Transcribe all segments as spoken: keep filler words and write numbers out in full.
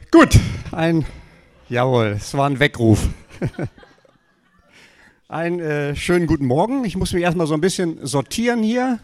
Gut, ein, jawohl, es war ein Weckruf. Einen äh, schönen guten Morgen. Ich muss mich erstmal so ein bisschen sortieren hier.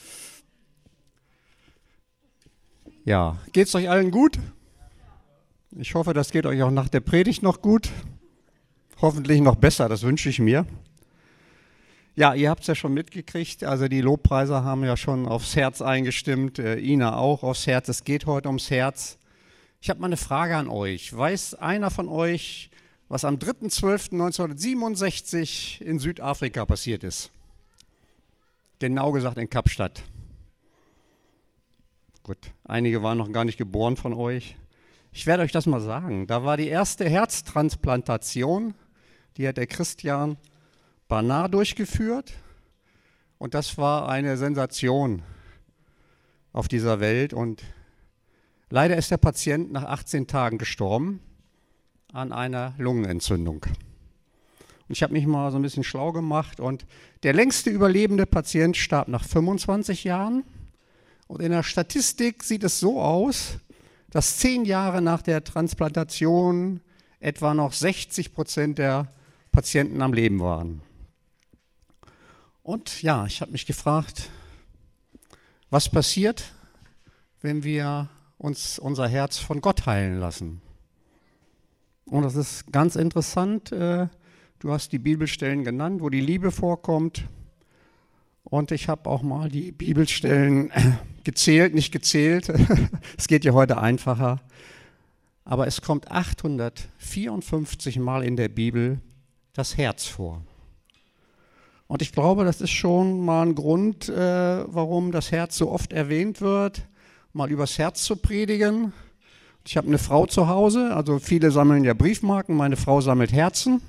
Ja, geht's euch allen gut? Ich hoffe, das geht euch auch nach der Predigt noch gut. Hoffentlich noch besser, das wünsche ich mir. Ja, ihr habt es ja schon mitgekriegt, also die Lobpreiser haben ja schon aufs Herz eingestimmt, äh, Ina auch aufs Herz, es geht heute ums Herz. Ich habe mal eine Frage an euch. Weiß einer von euch, was am dritter zwölfter neunzehnhundertsiebenundsechzig in Südafrika passiert ist? Genau gesagt in Kapstadt. Gut, einige waren noch gar nicht geboren von euch. Ich werde euch das mal sagen. Da war die erste Herztransplantation, die hat der Christian Barnard durchgeführt. Und das war eine Sensation auf dieser Welt. Und leider ist der Patient nach achtzehn Tagen gestorben an einer Lungenentzündung. Und ich habe mich mal so ein bisschen schlau gemacht und der längste überlebende Patient starb nach fünfundzwanzig Jahren. Und in der Statistik sieht es so aus, dass zehn Jahre nach der Transplantation etwa noch sechzig Prozent der Patienten am Leben waren. Und ja, ich habe mich gefragt, was passiert, wenn wir uns unser Herz von Gott heilen lassen? Und das ist ganz interessant. Du hast die Bibelstellen genannt, wo die Liebe vorkommt. Und ich habe auch mal die Bibelstellen gezählt, nicht gezählt. Es geht ja heute einfacher. Aber es kommt achthundertvierundfünfzig Mal in der Bibel das Herz vor. Und ich glaube, das ist schon mal ein Grund, äh, warum das Herz so oft erwähnt wird, mal übers Herz zu predigen. Ich habe eine Frau zu Hause, also viele sammeln ja Briefmarken, meine Frau sammelt Herzen.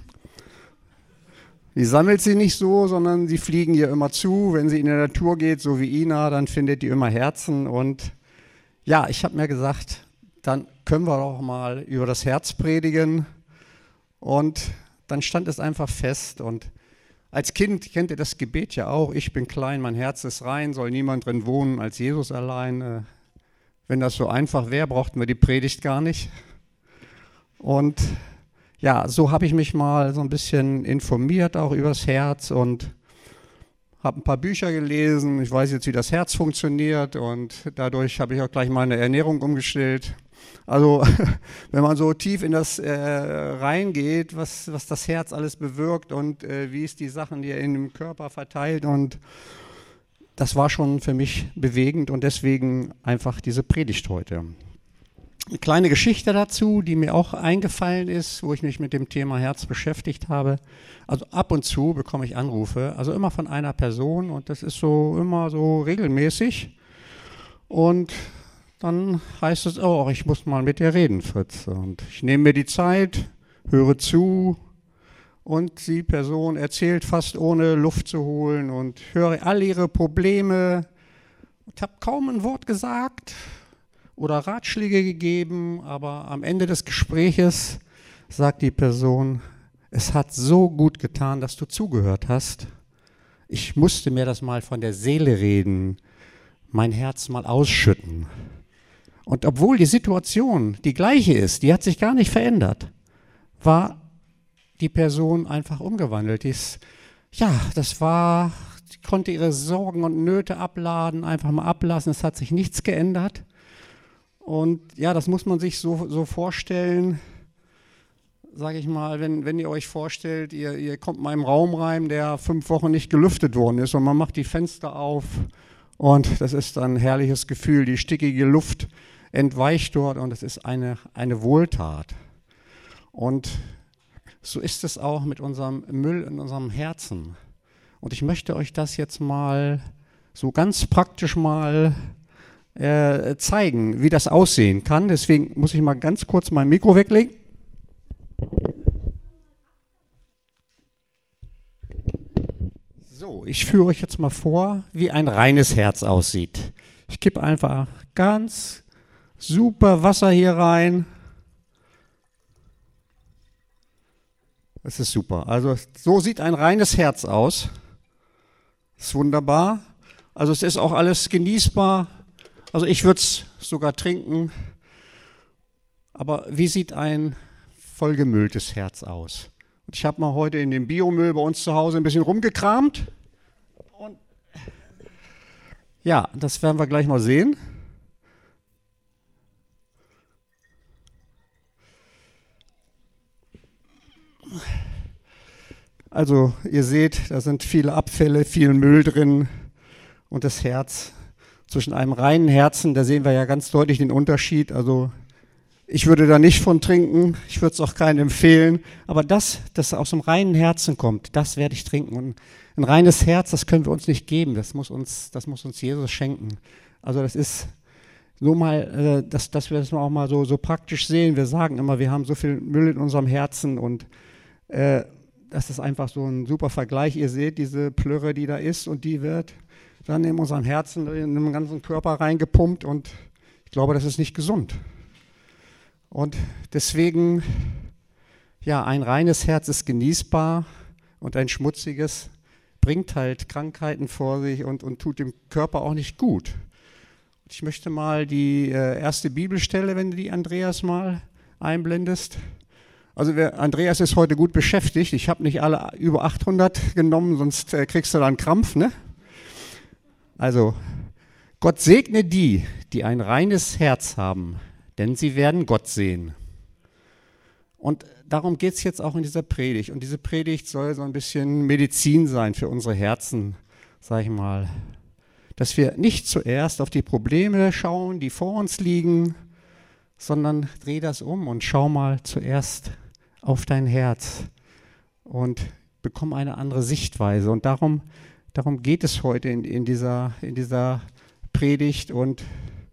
Die sammelt sie nicht so, sondern sie fliegen ihr immer zu. Wenn sie in der Natur geht, so wie Ina, dann findet die immer Herzen. Und ja, ich habe mir gesagt, dann können wir doch mal über das Herz predigen. Und dann stand es einfach fest. Und als Kind kennt ihr das Gebet ja auch. Ich bin klein, mein Herz ist rein, soll niemand drin wohnen als Jesus allein. Wenn das so einfach wäre, brauchten wir die Predigt gar nicht. Und ja, so habe ich mich mal so ein bisschen informiert, auch übers Herz und habe ein paar Bücher gelesen. Ich weiß jetzt, wie das Herz funktioniert und dadurch habe ich auch gleich meine Ernährung umgestellt. Also wenn man so tief in das äh, reingeht, was, was das Herz alles bewirkt und äh, wie es die Sachen, die er in dem Körper verteilt, und das war schon für mich bewegend und deswegen einfach diese Predigt heute. Eine kleine Geschichte dazu, die mir auch eingefallen ist, wo ich mich mit dem Thema Herz beschäftigt habe. Also ab und zu bekomme ich Anrufe, also immer von einer Person und das ist so immer so regelmäßig. Und dann heißt es auch, ich muss mal mit dir reden, Fritz. Und ich nehme mir die Zeit, höre zu und die Person erzählt fast ohne Luft zu holen und höre all ihre Probleme. Ich habe kaum ein Wort gesagt oder Ratschläge gegeben, aber am Ende des Gespräches sagt die Person, es hat so gut getan, dass du zugehört hast. Ich musste mir das mal von der Seele reden, mein Herz mal ausschütten. Und obwohl die Situation die gleiche ist, die hat sich gar nicht verändert, war die Person einfach umgewandelt. Die ist, ja, das war, sie konnte ihre Sorgen und Nöte abladen, einfach mal ablassen, es hat sich nichts geändert. Und ja, das muss man sich so, so vorstellen, sage ich mal, wenn, wenn ihr euch vorstellt, ihr, ihr kommt mal im Raum rein, der fünf Wochen nicht gelüftet worden ist und man macht die Fenster auf und das ist ein herrliches Gefühl, die stickige Luft entweicht dort und es ist eine, eine Wohltat. Und so ist es auch mit unserem Müll in unserem Herzen. Und ich möchte euch das jetzt mal so ganz praktisch mal äh, zeigen, wie das aussehen kann. Deswegen muss ich mal ganz kurz mein Mikro weglegen. So, ich führe euch jetzt mal vor, wie ein reines Herz aussieht. Ich kippe einfach ganz super Wasser hier rein. Das ist super. Also so sieht ein reines Herz aus. Das ist wunderbar. Also es ist auch alles genießbar. Also ich würde es sogar trinken. Aber wie sieht ein vollgemülltes Herz aus? Und ich habe mal heute in dem Biomüll bei uns zu Hause ein bisschen rumgekramt. Und ja, das werden wir gleich mal sehen. Also ihr seht, da sind viele Abfälle, viel Müll drin und das Herz. Zwischen einem reinen Herzen, da sehen wir ja ganz deutlich den Unterschied. Also ich würde da nicht von trinken, ich würde es auch keinem empfehlen. Aber das, das aus dem reinen Herzen kommt, das werde ich trinken. Und ein reines Herz, das können wir uns nicht geben, das muss uns, das muss uns Jesus schenken. Also das ist so mal, äh, dass, dass wir das auch mal so, so praktisch sehen. Wir sagen immer, wir haben so viel Müll in unserem Herzen und äh, das ist einfach so ein super Vergleich. Ihr seht diese Plörre, die da ist und die wird dann in unserem Herzen, in den ganzen Körper reingepumpt und ich glaube, das ist nicht gesund. Und deswegen, ja, ein reines Herz ist genießbar und ein schmutziges bringt halt Krankheiten vor sich und, und tut dem Körper auch nicht gut. Ich möchte mal die äh, erste Bibelstelle, wenn du die, Andreas, mal einblendest. Also wer, Andreas ist heute gut beschäftigt. Ich habe nicht alle über achthundert genommen, sonst äh, kriegst du da einen Krampf, ne? Also, Gott segne die, die ein reines Herz haben, denn sie werden Gott sehen. Und darum geht es jetzt auch in dieser Predigt. Und diese Predigt soll so ein bisschen Medizin sein für unsere Herzen, sag ich mal. Dass wir nicht zuerst auf die Probleme schauen, die vor uns liegen, sondern dreh das um und schau mal zuerst auf dein Herz und bekomm eine andere Sichtweise. Und darum, darum geht es heute in, in, dieser, in dieser Predigt. Und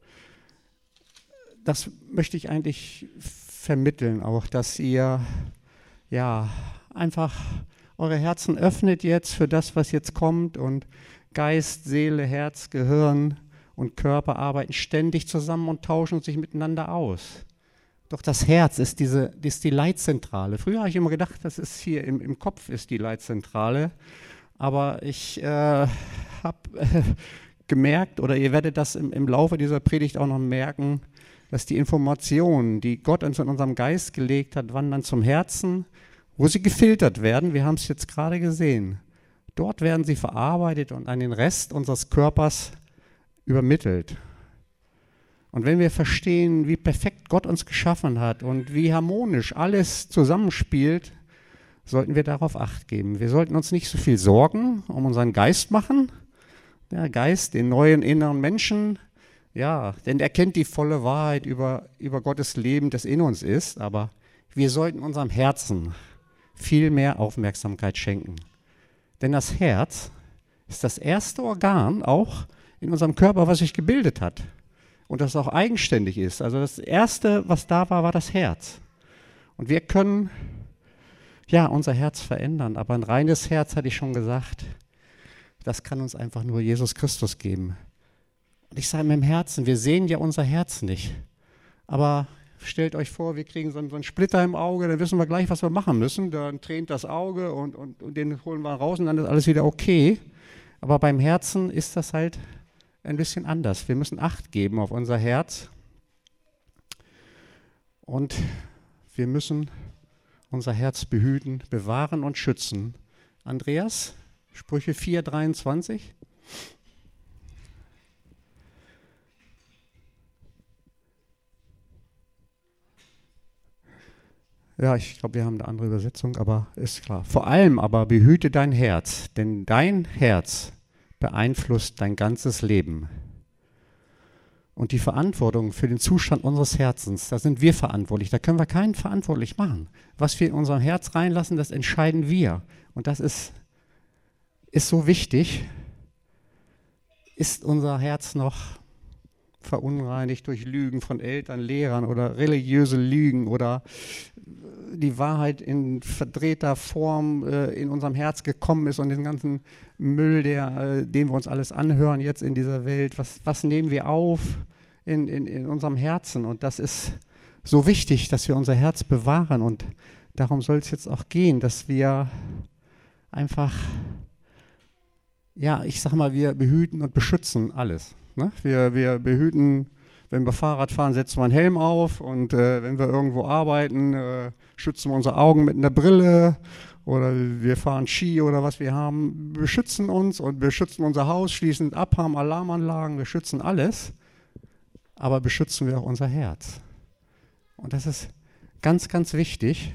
das möchte ich eigentlich vermitteln, auch dass ihr ja einfach eure Herzen öffnet jetzt für das, was jetzt kommt. Und Geist, Seele, Herz, Gehirn und Körper arbeiten ständig zusammen und tauschen sich miteinander aus. Doch das Herz ist, diese, ist die Leitzentrale. Früher habe ich immer gedacht, das ist hier im, im Kopf ist die Leitzentrale. Aber ich äh, habe äh, gemerkt, oder ihr werdet das im, im Laufe dieser Predigt auch noch merken, dass die Informationen, die Gott uns in unserem Geist gelegt hat, wandern zum Herzen, wo sie gefiltert werden. Wir haben es jetzt gerade gesehen. Dort werden sie verarbeitet und an den Rest unseres Körpers übermittelt. Und wenn wir verstehen, wie perfekt Gott uns geschaffen hat und wie harmonisch alles zusammenspielt, sollten wir darauf Acht geben. Wir sollten uns nicht so viel Sorgen um unseren Geist machen. Der Geist, den neuen inneren Menschen, ja, denn er kennt die volle Wahrheit über, über Gottes Leben, das in uns ist. Aber wir sollten unserem Herzen viel mehr Aufmerksamkeit schenken. Denn das Herz ist das erste Organ auch in unserem Körper, was sich gebildet hat. Und das auch eigenständig ist. Also das Erste, was da war, war das Herz. Und wir können, ja, unser Herz verändern. Aber ein reines Herz, hatte ich schon gesagt, das kann uns einfach nur Jesus Christus geben. Und ich sage mit dem Herzen, wir sehen ja unser Herz nicht. Aber stellt euch vor, wir kriegen so einen, so einen Splitter im Auge, dann wissen wir gleich, was wir machen müssen. Dann tränt das Auge und, und, und den holen wir raus und dann ist alles wieder okay. Aber beim Herzen ist das halt ein bisschen anders. Wir müssen Acht geben auf unser Herz und wir müssen unser Herz behüten, bewahren und schützen. Andreas, Sprüche vier, dreiundzwanzig. Ja, ich glaube, wir haben eine andere Übersetzung, aber ist klar. Vor allem aber behüte dein Herz, denn dein Herz beeinflusst dein ganzes Leben. Und die Verantwortung für den Zustand unseres Herzens, da sind wir verantwortlich. Da können wir keinen verantwortlich machen. Was wir in unser Herz reinlassen, das entscheiden wir. Und das ist, ist so wichtig. Ist unser Herz noch verunreinigt durch Lügen von Eltern, Lehrern oder religiöse Lügen oder die Wahrheit in verdrehter Form äh, in unserem Herz gekommen ist und den ganzen Müll, der, äh, den wir uns alles anhören jetzt in dieser Welt, was, was nehmen wir auf in, in, in unserem Herzen? Und das ist so wichtig, dass wir unser Herz bewahren und darum soll es jetzt auch gehen, dass wir einfach, ja, ich sag mal, wir behüten und beschützen alles. Ne? Wir, wir behüten Wenn wir Fahrrad fahren, setzen wir einen Helm auf und äh, wenn wir irgendwo arbeiten, äh, schützen wir unsere Augen mit einer Brille oder wir fahren Ski oder was wir haben. Wir schützen uns und wir schützen unser Haus, schließen ab, haben Alarmanlagen, wir schützen alles, aber beschützen wir auch unser Herz. Und das ist ganz, ganz wichtig,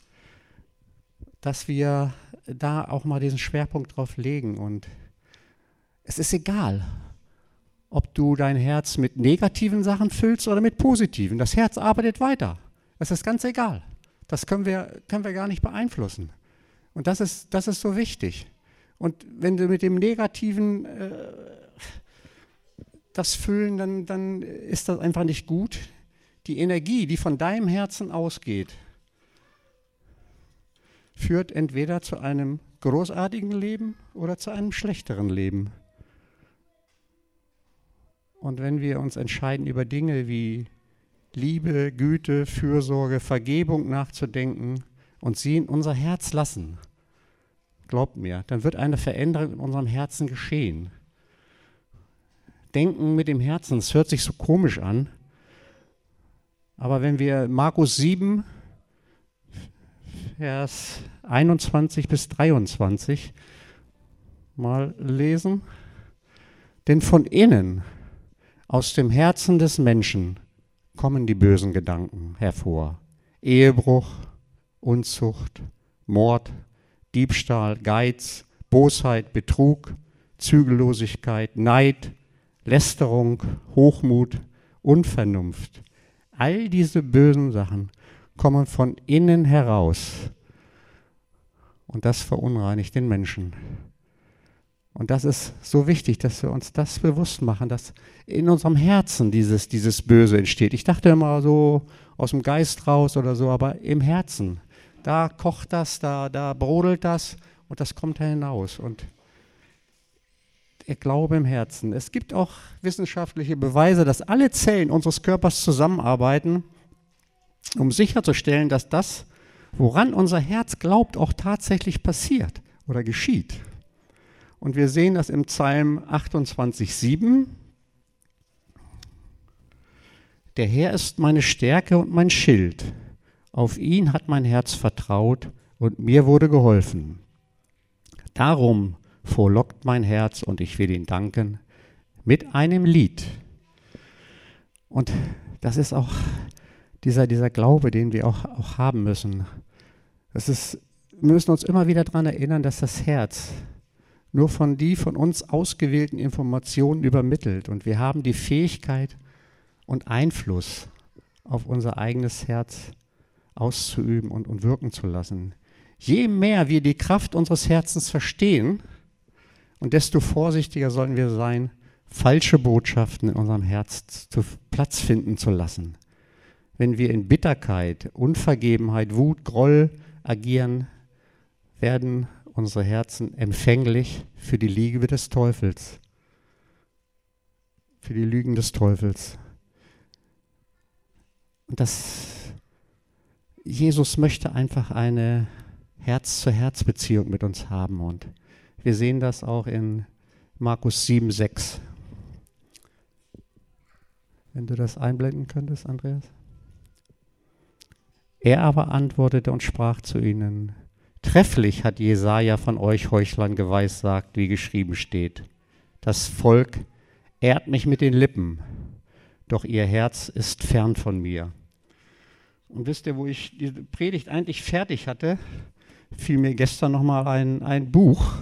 dass wir da auch mal diesen Schwerpunkt drauf legen. Und es ist egal, ob du dein Herz mit negativen Sachen füllst oder mit positiven. Das Herz arbeitet weiter. Das ist ganz egal. Das können wir, können wir gar nicht beeinflussen. Und das ist, das ist so wichtig. Und wenn du mit dem Negativen äh, das füllen, dann, dann ist das einfach nicht gut. Die Energie, die von deinem Herzen ausgeht, führt entweder zu einem großartigen Leben oder zu einem schlechteren Leben. Und wenn wir uns entscheiden, über Dinge wie Liebe, Güte, Fürsorge, Vergebung nachzudenken und sie in unser Herz lassen, glaubt mir, dann wird eine Veränderung in unserem Herzen geschehen. Denken mit dem Herzen, es hört sich so komisch an, aber wenn wir Markus sieben, Vers einundzwanzig bis dreiundzwanzig mal lesen, denn von innen, aus dem Herzen des Menschen, kommen die bösen Gedanken hervor. Ehebruch, Unzucht, Mord, Diebstahl, Geiz, Bosheit, Betrug, Zügellosigkeit, Neid, Lästerung, Hochmut, Unvernunft. All diese bösen Sachen kommen von innen heraus. Und das verunreinigt den Menschen. Und das ist so wichtig, dass wir uns das bewusst machen, dass in unserem Herzen dieses, dieses Böse entsteht. Ich dachte immer so aus dem Geist raus oder so, aber im Herzen, da kocht das, da, da brodelt das und das kommt da hinaus. Und der Glaube im Herzen. Es gibt auch wissenschaftliche Beweise, dass alle Zellen unseres Körpers zusammenarbeiten, um sicherzustellen, dass das, woran unser Herz glaubt, auch tatsächlich passiert oder geschieht. Und wir sehen das im Psalm achtundzwanzig, sieben. Der Herr ist meine Stärke und mein Schild. Auf ihn hat mein Herz vertraut und mir wurde geholfen. Darum frohlockt mein Herz und ich will ihn danken mit einem Lied. Und das ist auch dieser, dieser Glaube, den wir auch, auch haben müssen. Das ist, wir müssen uns immer wieder daran erinnern, dass das Herz nur von die von uns ausgewählten Informationen übermittelt. Und wir haben die Fähigkeit und Einfluss auf unser eigenes Herz auszuüben und, und wirken zu lassen. Je mehr wir die Kraft unseres Herzens verstehen, und desto vorsichtiger sollen wir sein, falsche Botschaften in unserem Herz zu Platz finden zu lassen. Wenn wir in Bitterkeit, Unvergebenheit, Wut, Groll agieren, werden unsere Herzen empfänglich für die Liebe des Teufels, für die Lügen des Teufels. Und das, Jesus möchte einfach eine Herz-zu-Herz-Beziehung mit uns haben und wir sehen das auch in Markus sieben, sechs. Wenn du das einblenden könntest, Andreas. Er aber antwortete und sprach zu ihnen: Trefflich hat Jesaja von euch Heuchlern geweissagt, wie geschrieben steht. Das Volk ehrt mich mit den Lippen, doch ihr Herz ist fern von mir. Und wisst ihr, wo ich die Predigt eigentlich fertig hatte, fiel mir gestern nochmal ein, ein Buch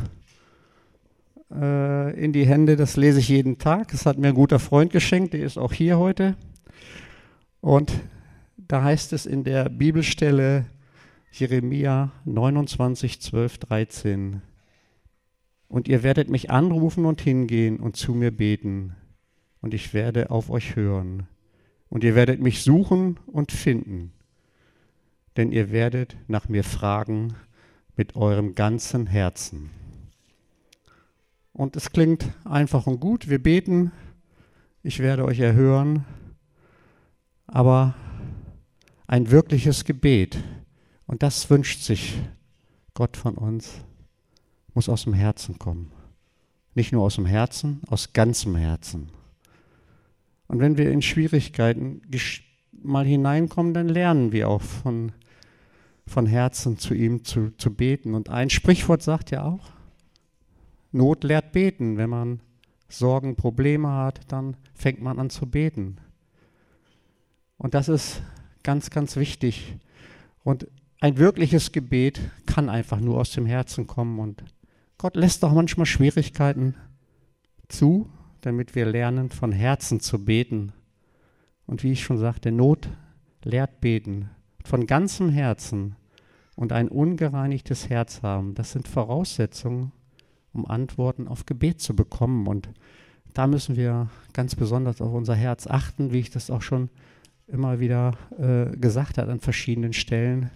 äh, in die Hände, das lese ich jeden Tag. Das hat mir ein guter Freund geschenkt, der ist auch hier heute. Und da heißt es in der Bibelstelle Jeremia neunundzwanzig, zwölf, dreizehn: Und ihr werdet mich anrufen und hingehen und zu mir beten, und ich werde auf euch hören. Und ihr werdet mich suchen und finden, denn ihr werdet nach mir fragen mit eurem ganzen Herzen. Und es klingt einfach und gut, wir beten, ich werde euch erhören, aber ein wirkliches Gebet, und das wünscht sich Gott von uns, muss aus dem Herzen kommen. Nicht nur aus dem Herzen, aus ganzem Herzen. Und wenn wir in Schwierigkeiten mal hineinkommen, dann lernen wir auch von, von Herzen zu ihm zu, zu beten. Und ein Sprichwort sagt ja auch, Not lehrt beten. Wenn man Sorgen, Probleme hat, dann fängt man an zu beten. Und das ist ganz, ganz wichtig. Und ein wirkliches Gebet kann einfach nur aus dem Herzen kommen. Und Gott lässt auch manchmal Schwierigkeiten zu, damit wir lernen, von Herzen zu beten. Und wie ich schon sagte, Not lehrt beten. Von ganzem Herzen und ein ungereinigtes Herz haben. Das sind Voraussetzungen, um Antworten auf Gebet zu bekommen. Und da müssen wir ganz besonders auf unser Herz achten, wie ich das auch schon immer wieder äh, gesagt habe an verschiedenen Stellen.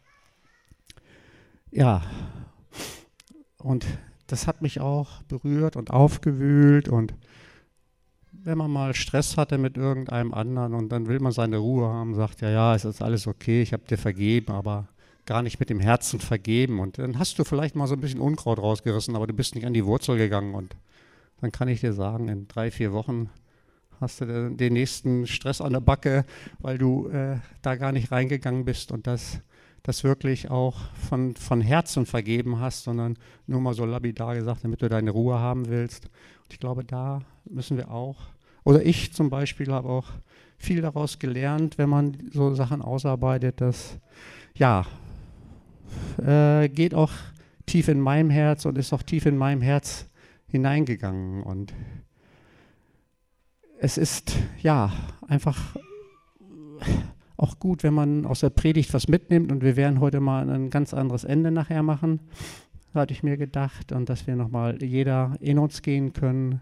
Ja, und das hat mich auch berührt und aufgewühlt. Und wenn man mal Stress hatte mit irgendeinem anderen und dann will man seine Ruhe haben, sagt, ja, ja, es ist alles okay, ich habe dir vergeben, aber gar nicht mit dem Herzen vergeben. Und dann hast du vielleicht mal so ein bisschen Unkraut rausgerissen, aber du bist nicht an die Wurzel gegangen. Und dann kann ich dir sagen, in drei, vier Wochen hast du den nächsten Stress an der Backe, weil du äh, da gar nicht reingegangen bist und das, das wirklich auch von, von Herzen vergeben hast, sondern nur mal so lapidar gesagt, damit du deine Ruhe haben willst. Und ich glaube, da müssen wir auch, oder ich zum Beispiel habe auch viel daraus gelernt, wenn man so Sachen ausarbeitet, dass, ja, äh, geht auch tief in meinem Herz und ist auch tief in meinem Herz hineingegangen. Und es ist, ja, einfach auch gut, wenn man aus der Predigt was mitnimmt, und wir werden heute mal ein ganz anderes Ende nachher machen, hatte ich mir gedacht, und dass wir nochmal jeder in uns gehen können.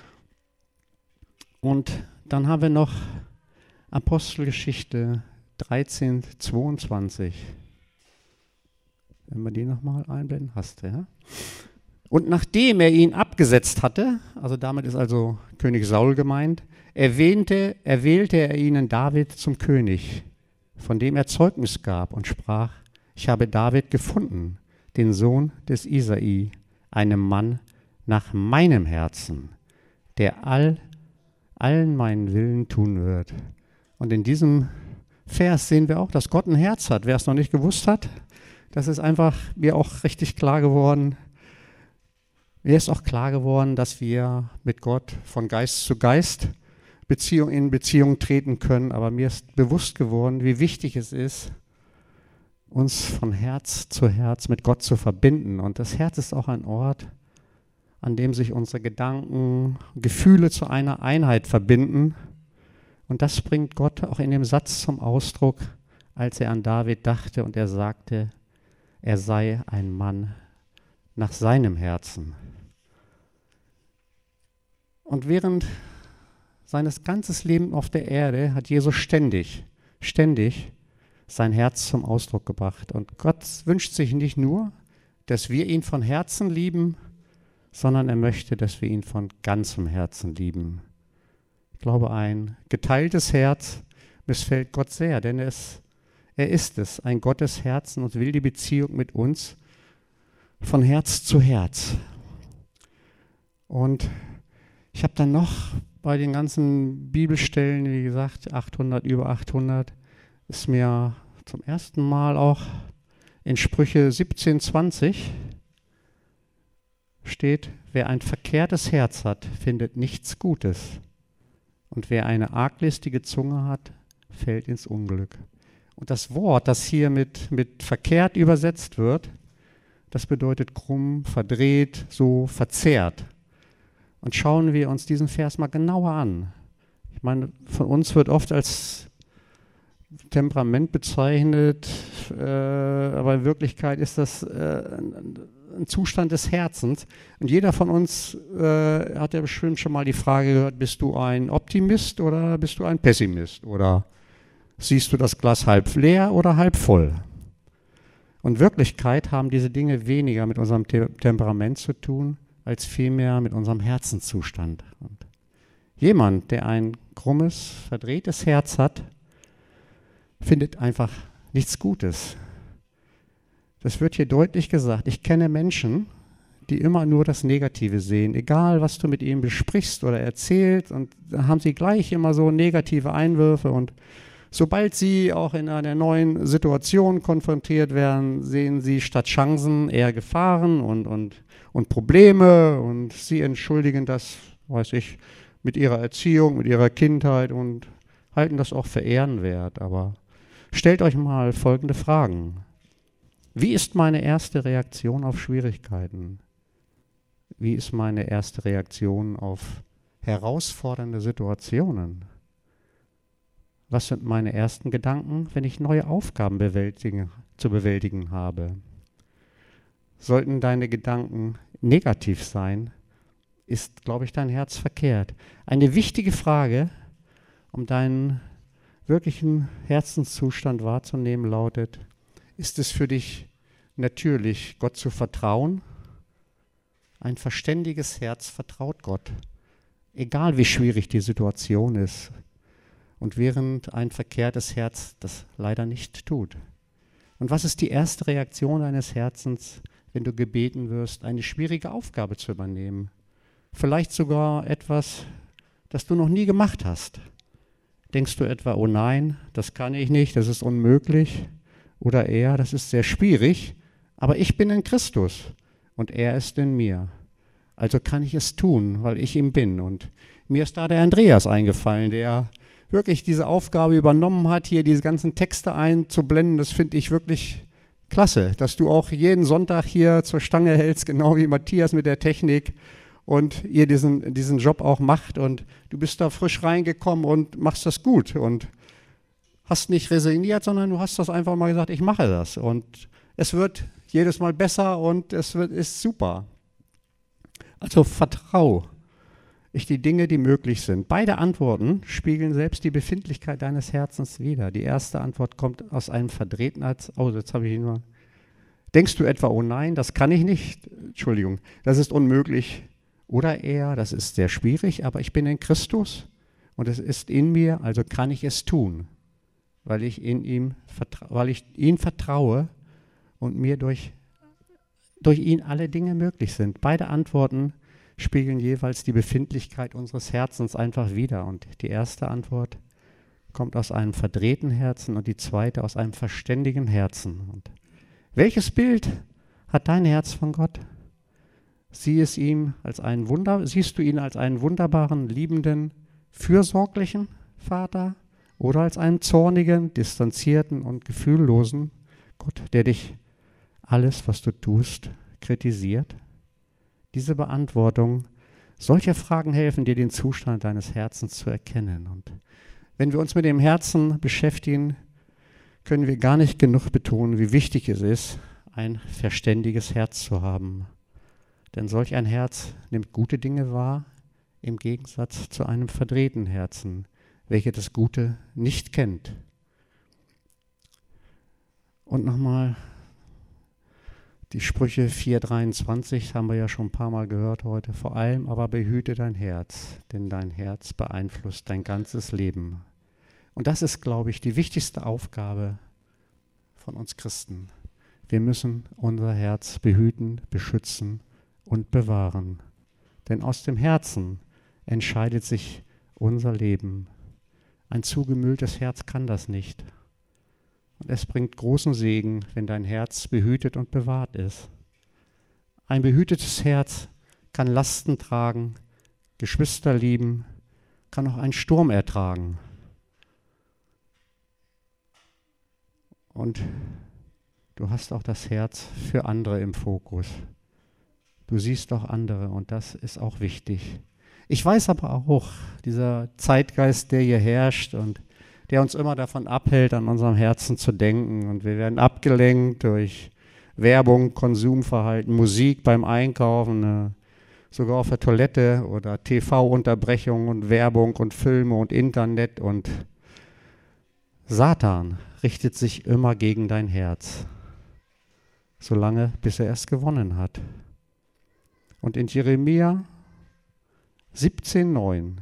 Und dann haben wir noch Apostelgeschichte dreizehn, zweiundzwanzig. Wenn wir die nochmal einblenden, hast du, ja? Und nachdem er ihn abgesetzt hatte, also damit ist also König Saul gemeint, erwähnte, erwählte er ihnen David zum König, von dem er Zeugnis gab und sprach, ich habe David gefunden, den Sohn des Isai, einem Mann nach meinem Herzen, der all, allen meinen Willen tun wird. Und in diesem Vers sehen wir auch, dass Gott ein Herz hat. Wer es noch nicht gewusst hat, das ist einfach mir auch richtig klar geworden. Mir ist auch klar geworden, dass wir mit Gott von Geist zu Geist Beziehung in Beziehung treten können. Aber mir ist bewusst geworden, wie wichtig es ist, uns von Herz zu Herz mit Gott zu verbinden. Und das Herz ist auch ein Ort, an dem sich unsere Gedanken, Gefühle zu einer Einheit verbinden. Und das bringt Gott auch in dem Satz zum Ausdruck, als er an David dachte und er sagte, er sei ein Mann nach seinem Herzen. Und während seines ganzen Lebens auf der Erde hat Jesus ständig, ständig sein Herz zum Ausdruck gebracht. Und Gott wünscht sich nicht nur, dass wir ihn von Herzen lieben, sondern er möchte, dass wir ihn von ganzem Herzen lieben. Ich glaube, ein geteiltes Herz missfällt Gott sehr, denn es, er ist es, ein Gott des Herzens, und will die Beziehung mit uns von Herz zu Herz. Und ich habe dann noch bei den ganzen Bibelstellen, wie gesagt, achthundert, über achthundert, ist mir zum ersten Mal auch in Sprüche siebzehn, zwanzig steht, wer ein verkehrtes Herz hat, findet nichts Gutes. Und wer eine arglistige Zunge hat, fällt ins Unglück. Und das Wort, das hier mit, mit verkehrt übersetzt wird, das bedeutet krumm, verdreht, so verzerrt. Und schauen wir uns diesen Vers mal genauer an. Ich meine, von uns wird oft als Temperament bezeichnet, äh, aber in Wirklichkeit ist das äh, ein, ein Zustand des Herzens. Und jeder von uns äh, hat ja bestimmt schon mal die Frage gehört, bist du ein Optimist oder bist du ein Pessimist? Oder siehst du das Glas halb leer oder halb voll? Und in Wirklichkeit haben diese Dinge weniger mit unserem Te- Temperament zu tun, als vielmehr mit unserem Herzenszustand. Und jemand, der ein krummes, verdrehtes Herz hat, findet einfach nichts Gutes. Das wird hier deutlich gesagt. Ich kenne Menschen, die immer nur das Negative sehen. Egal, was du mit ihnen besprichst oder erzählst, und da haben sie gleich immer so negative Einwürfe. Und sobald sie auch in einer neuen Situation konfrontiert werden, sehen sie statt Chancen eher Gefahren und, und, und Probleme. Und sie entschuldigen das, weiß ich, mit ihrer Erziehung, mit ihrer Kindheit und halten das auch für ehrenwert. Aber stellt euch mal folgende Fragen. Wie ist meine erste Reaktion auf Schwierigkeiten? Wie ist meine erste Reaktion auf herausfordernde Situationen? Was sind meine ersten Gedanken, wenn ich neue Aufgaben bewältigen, zu bewältigen habe? Sollten deine Gedanken negativ sein, ist, glaube ich, dein Herz verkehrt. Eine wichtige Frage, um deinen wirklichen Herzenszustand wahrzunehmen, lautet: Ist es für dich natürlich, Gott zu vertrauen? Ein verständiges Herz vertraut Gott, egal wie schwierig die Situation ist. Und während ein verkehrtes Herz das leider nicht tut. Und was ist die erste Reaktion deines Herzens, wenn du gebeten wirst, eine schwierige Aufgabe zu übernehmen? Vielleicht sogar etwas, das du noch nie gemacht hast. Denkst du etwa, oh nein, das kann ich nicht, das ist unmöglich? Oder eher, das ist sehr schwierig, aber ich bin in Christus und er ist in mir. Also kann ich es tun, weil ich ihm bin. Und mir ist da der Andreas eingefallen, der wirklich diese Aufgabe übernommen hat, hier diese ganzen Texte einzublenden. Das finde ich wirklich klasse, dass du auch jeden Sonntag hier zur Stange hältst, genau wie Matthias mit der Technik, und ihr diesen, diesen Job auch macht. Und du bist da frisch reingekommen und machst das gut und hast nicht resigniert, sondern du hast das einfach mal gesagt, ich mache das. Und es wird jedes Mal besser und es wird, ist super. Also vertrau ich die Dinge, die möglich sind. Beide Antworten spiegeln selbst die Befindlichkeit deines Herzens wider. Die erste Antwort kommt aus einem verdrehten als, oh, jetzt habe ich ihn nur. Denkst du etwa, oh nein, das kann ich nicht? Entschuldigung, das ist unmöglich. Oder eher, das ist sehr schwierig, aber ich bin in Christus und es ist in mir, also kann ich es tun, weil ich in ihm, weil ich ihm vertraue und mir durch, durch ihn alle Dinge möglich sind. Beide Antworten spiegeln jeweils die Befindlichkeit unseres Herzens einfach wider. Und die erste Antwort kommt aus einem verdrehten Herzen und die zweite aus einem verständigen Herzen. Und welches Bild hat dein Herz von Gott? Sieh es ihm als einen Wunder, siehst du ihn als einen wunderbaren, liebenden, fürsorglichen Vater oder als einen zornigen, distanzierten und gefühllosen Gott, der dich alles, was du tust, kritisiert? Diese Beantwortung solcher Fragen helfen dir, den Zustand deines Herzens zu erkennen. Und wenn wir uns mit dem Herzen beschäftigen, können wir gar nicht genug betonen, wie wichtig es ist, ein verständiges Herz zu haben. Denn solch ein Herz nimmt gute Dinge wahr, im Gegensatz zu einem verdrehten Herzen, welches das Gute nicht kennt. Und nochmal die Sprüche vier dreiundzwanzig haben wir ja schon ein paar Mal gehört heute. Vor allem aber behüte dein Herz, denn dein Herz beeinflusst dein ganzes Leben. Und das ist, glaube ich, die wichtigste Aufgabe von uns Christen. Wir müssen unser Herz behüten, beschützen und bewahren. Denn aus dem Herzen entscheidet sich unser Leben. Ein zugemülltes Herz kann das nicht. Und es bringt großen Segen, wenn dein Herz behütet und bewahrt ist. Ein behütetes Herz kann Lasten tragen, Geschwister lieben, kann auch einen Sturm ertragen. Und du hast auch das Herz für andere im Fokus. Du siehst auch andere und das ist auch wichtig. Ich weiß aber auch, dieser Zeitgeist, der hier herrscht und der uns immer davon abhält, an unserem Herzen zu denken. Und wir werden abgelenkt durch Werbung, Konsumverhalten, Musik beim Einkaufen, äh, sogar auf der Toilette oder T V-Unterbrechungen und Werbung und Filme und Internet. Und Satan richtet sich immer gegen dein Herz, solange bis er es gewonnen hat. Und in Jeremia siebzehn neun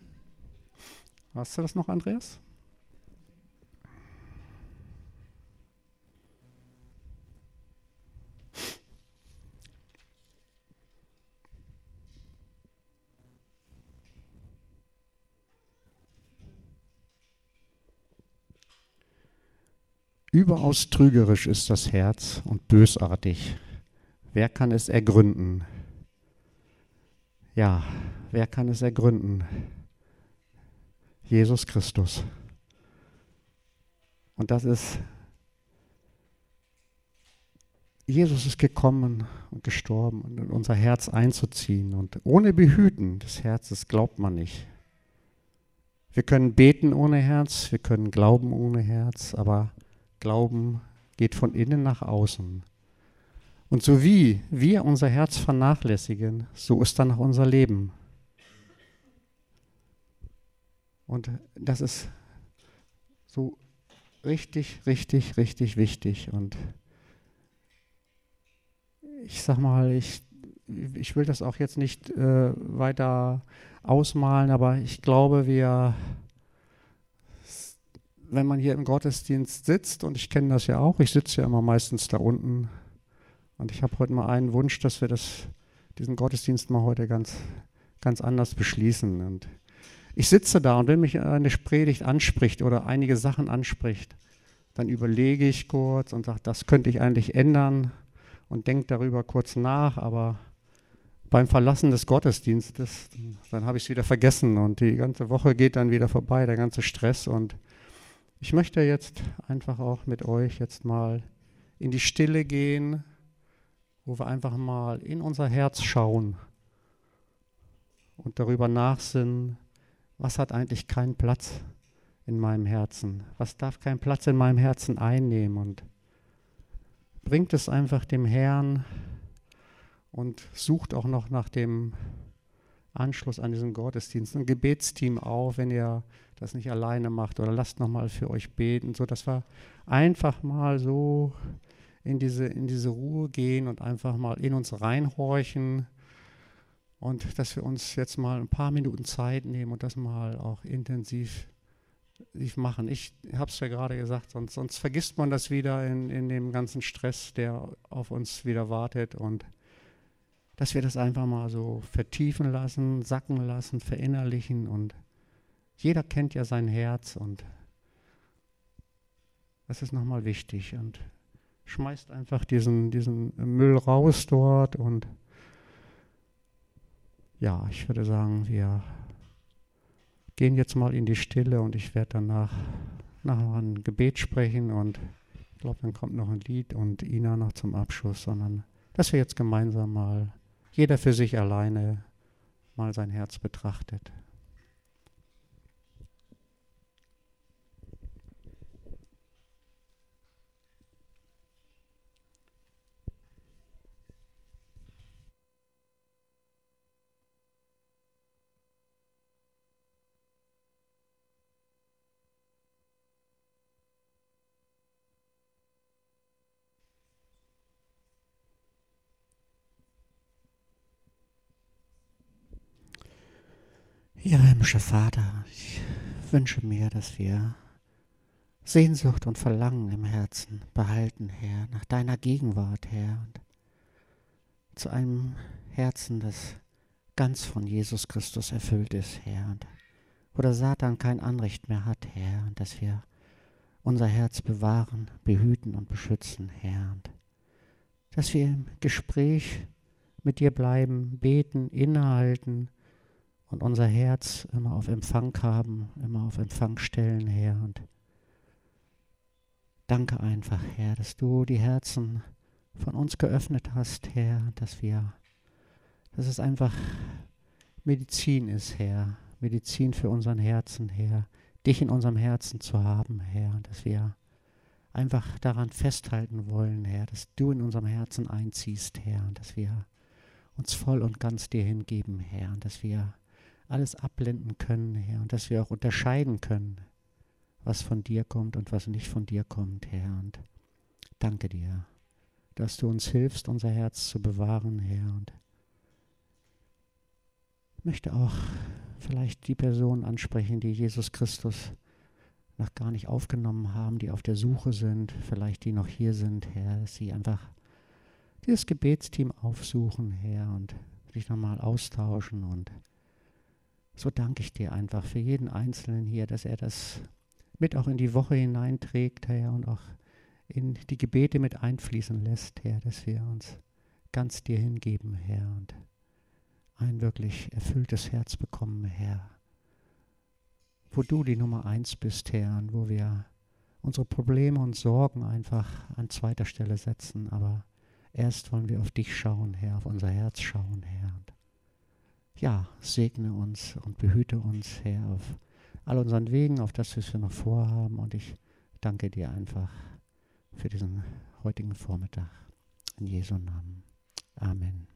Hast du das noch, Andreas? Überaus trügerisch ist das Herz und bösartig. Wer kann es ergründen? Ja, wer kann es ergründen? Jesus Christus. Und das ist, Jesus ist gekommen und gestorben, um in unser Herz einzuziehen. Und ohne Behüten des Herzens glaubt man nicht. Wir können beten ohne Herz, wir können glauben ohne Herz, aber Glauben geht von innen nach außen. Und so wie wir unser Herz vernachlässigen, so ist dann auch unser Leben. Und das ist so richtig, richtig, richtig wichtig. Und ich sag mal, ich, ich will das auch jetzt nicht äh, weiter ausmalen, aber ich glaube, wir, wenn man hier im Gottesdienst sitzt, und ich kenne das ja auch, ich sitze ja immer meistens da unten, und ich habe heute mal einen Wunsch, dass wir das, diesen Gottesdienst mal heute ganz, ganz anders beschließen. Und ich sitze da, und wenn mich eine Predigt anspricht oder einige Sachen anspricht, dann überlege ich kurz und sage, das könnte ich eigentlich ändern, und denke darüber kurz nach, aber beim Verlassen des Gottesdienstes, dann habe ich es wieder vergessen, und die ganze Woche geht dann wieder vorbei, der ganze Stress. Und ich möchte jetzt einfach auch mit euch jetzt mal in die Stille gehen, wo wir einfach mal in unser Herz schauen und darüber nachsinnen, was hat eigentlich keinen Platz in meinem Herzen? Was darf keinen Platz in meinem Herzen einnehmen? Und bringt es einfach dem Herrn und sucht auch noch nach dem Anschluss an diesen Gottesdienst ein Gebetsteam auf, wenn ihr das nicht alleine macht, oder lasst nochmal für euch beten, sodass wir einfach mal so in diese, in diese Ruhe gehen und einfach mal in uns reinhorchen, und dass wir uns jetzt mal ein paar Minuten Zeit nehmen und das mal auch intensiv machen. Ich habe es ja gerade gesagt, sonst, sonst vergisst man das wieder in, in dem ganzen Stress, der auf uns wieder wartet, und dass wir das einfach mal so vertiefen lassen, sacken lassen, verinnerlichen, und jeder kennt ja sein Herz, und das ist nochmal wichtig, und schmeißt einfach diesen, diesen Müll raus dort. Und ja, ich würde sagen, wir gehen jetzt mal in die Stille, und ich werde danach nachher ein Gebet sprechen, und ich glaube, dann kommt noch ein Lied und Ina noch zum Abschluss, sondern dass wir jetzt gemeinsam mal, jeder für sich alleine, mal sein Herz betrachtet. Ja, himmlischer Vater, ich wünsche mir, dass wir Sehnsucht und Verlangen im Herzen behalten, Herr, nach deiner Gegenwart, Herr, und zu einem Herzen, das ganz von Jesus Christus erfüllt ist, Herr, und wo der Satan kein Anrecht mehr hat, Herr, und dass wir unser Herz bewahren, behüten und beschützen, Herr, und dass wir im Gespräch mit dir bleiben, beten, innehalten und unser Herz immer auf Empfang haben, immer auf Empfang stellen, Herr. Und danke einfach, Herr, dass du die Herzen von uns geöffnet hast, Herr, dass wir, dass es einfach Medizin ist, Herr, Medizin für unseren Herzen, Herr, dich in unserem Herzen zu haben, Herr, dass wir einfach daran festhalten wollen, Herr, dass du in unserem Herzen einziehst, Herr, und dass wir uns voll und ganz dir hingeben, Herr, und dass wir alles abblenden können, Herr, und dass wir auch unterscheiden können, was von dir kommt und was nicht von dir kommt, Herr. Und danke dir, dass du uns hilfst, unser Herz zu bewahren, Herr. Und ich möchte auch vielleicht die Personen ansprechen, die Jesus Christus noch gar nicht aufgenommen haben, die auf der Suche sind, vielleicht die noch hier sind, Herr, dass sie einfach dieses Gebetsteam aufsuchen, Herr, und sich nochmal austauschen. Und so danke ich dir einfach für jeden Einzelnen hier, dass er das mit auch in die Woche hineinträgt, Herr, und auch in die Gebete mit einfließen lässt, Herr, dass wir uns ganz dir hingeben, Herr, und ein wirklich erfülltes Herz bekommen, Herr, wo du die Nummer eins bist, Herr, und wo wir unsere Probleme und Sorgen einfach an zweiter Stelle setzen, aber erst wollen wir auf dich schauen, Herr, auf unser Herz schauen, Herr. Und ja, segne uns und behüte uns, Herr, auf all unseren Wegen, auf das, was wir noch vorhaben, und ich danke dir einfach für diesen heutigen Vormittag. In Jesu Namen. Amen.